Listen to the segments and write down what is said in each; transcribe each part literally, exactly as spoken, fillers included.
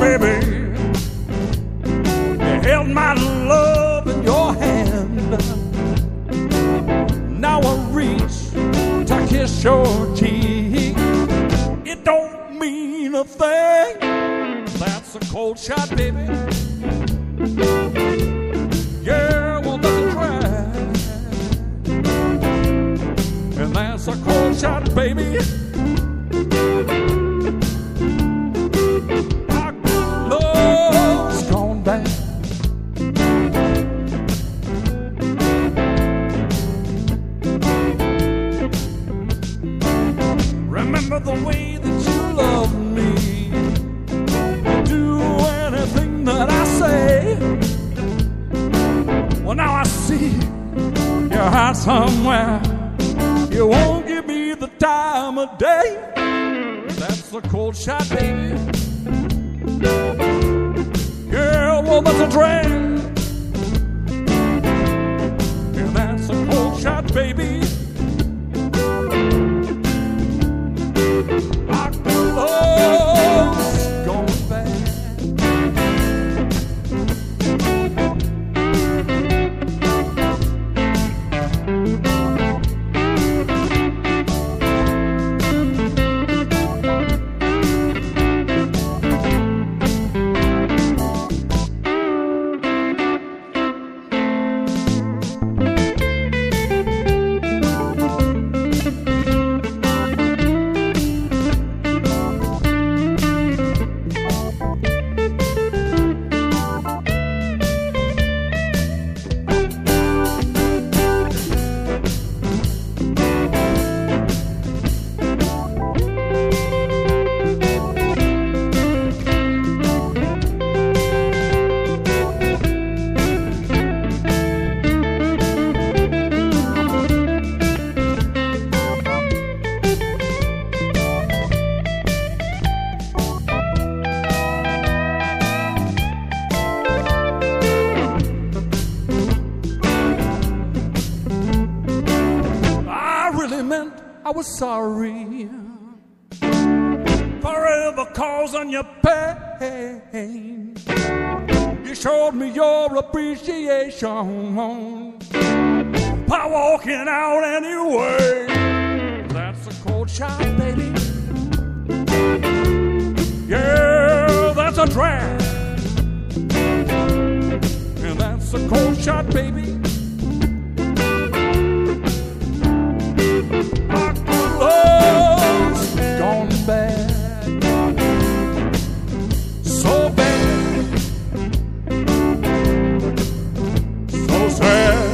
baby. You held my love in your hand. Now I reach to kiss your cheek. It don't mean a thing. That's a cold shot, baby. Yeah, well, that's a drag. And that's a cold shot, baby. Our love's gone back. Remember the way that you love me. Do anything that I say. Well, now I see you're out somewhere. You won't give me the time of day. That's a cold shot, baby. Yeah, well, that's a drag. Yeah, that's a cold shot, baby. Our love's gone back. I was sorry, forever causing you pain. You showed me your appreciation by walking out anyway. That's a cold shot, baby. Yeah, that's a drag. And that's a cold shot, baby. Love's gone bad, so bad, so sad.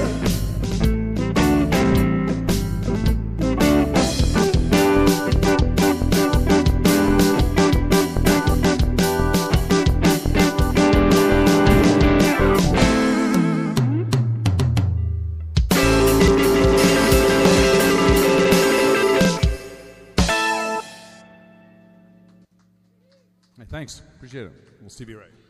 Thanks. Appreciate it. We'll Stevie Ray.